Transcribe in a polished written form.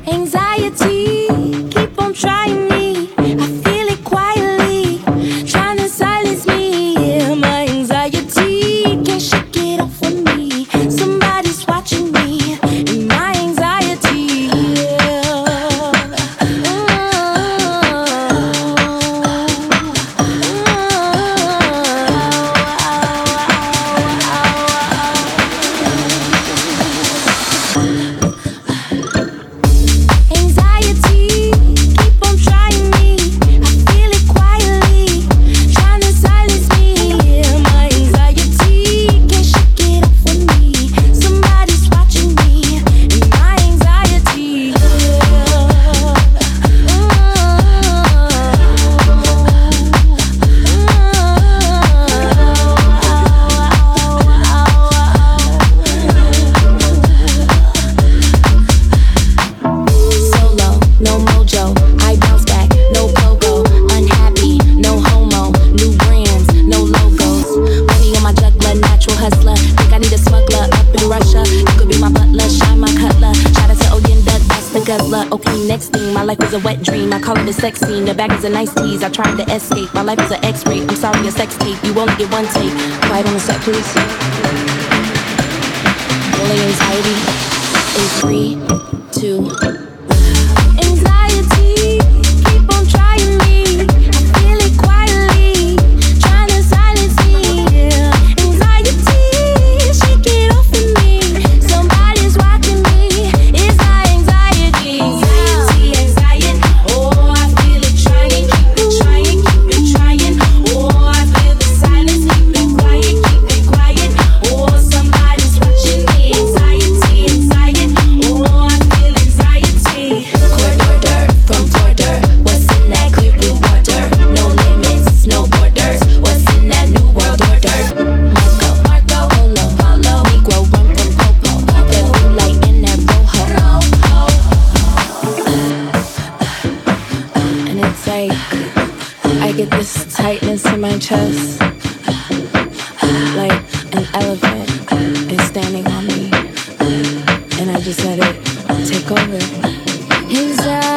Anxiety, keep on trying me. I feel it quietly, trying to silence me. Yeah, my anxiety can't shake it off of me. Somebody's watching me, and my anxiety. Anxiety, keep on trying me. I feel it quietly, trying to silence me. Yeah, my anxiety can't shake it off of me. Somebody's watching me, and my anxiety. Solo, no mojo, I bounce back, no pogo. Unhappy, no homo, new brands, no logos. Money on my juggler, natural hustler. Think I need a smuggler up in Russia. You could be my butler, shine my cutler. Shout out to Oyenda, that's the guzzler. Okay, next thing, my life is a wet dream. I call it a sex scene, the bag is a nice tease. I tried to escape, my life is an X-ray. I'm sorry, a sex tape, you only get one take. Quiet on the set, please. Rolling anxiety in 3, 2. Anxiety, keep on trying me. I feel it quietly, trying to silence me. Yeah. Anxiety, shake it off of me. Somebody's watching me. It's my anxiety. Anxiety, anxiety. Oh, I feel it trying, keep it trying, keep it trying. Oh, I feel the silence, keep it quiet, keep it quiet. Oh, somebody's watching me. Anxiety, anxiety. Oh, I feel anxiety. Corridor from border, what's in that clear blue water? No limits, no borders. What's in that new world order? Marco, Polo, Negro run from Popo. That blue light in that rojo. And it's like I get this tightness in my chest, like an elephant is standing on me, and I just let it take over. Anxiety.